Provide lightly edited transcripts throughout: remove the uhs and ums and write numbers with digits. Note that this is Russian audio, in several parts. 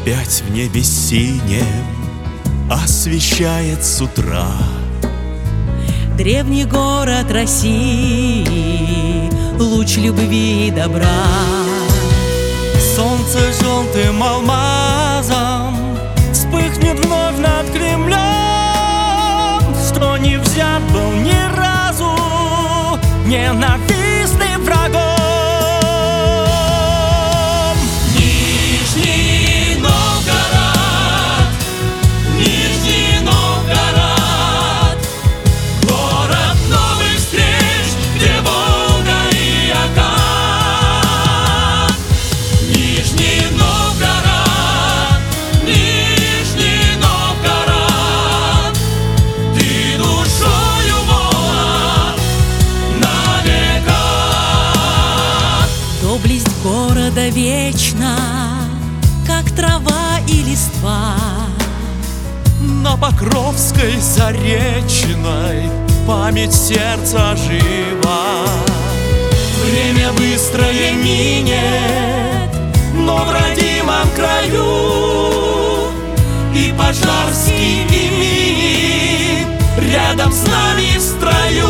Опять в небе синем освещает с утра древний город России, луч любви и добра. Солнце желтым алмазом вспыхнет вновь над Кремлем, что не взят был ни разу ненавистным врагом. Нижний Новгород, Нижний Новгород, город новых встреч, где Волга и Ока. Нижний Новгород, Нижний Новгород, ты душою молод навека. Доблесть города вечна, как трава и листва. На Покровской Заречной память сердца жива. Время быстрое минет, но в родимом краю и Пожарский, и Минин рядом с нами в строю.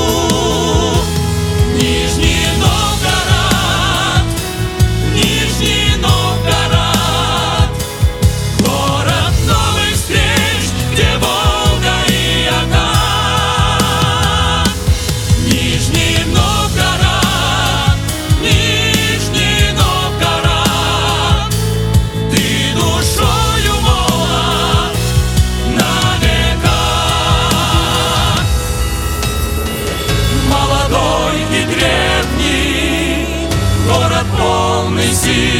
Нижний Новгород, Нижний Новгород, город новых встреч, где Волга и Ока. Нижний Новгород, Нижний Новгород, ты душою молод навека. Молодой и древний, город полный сил,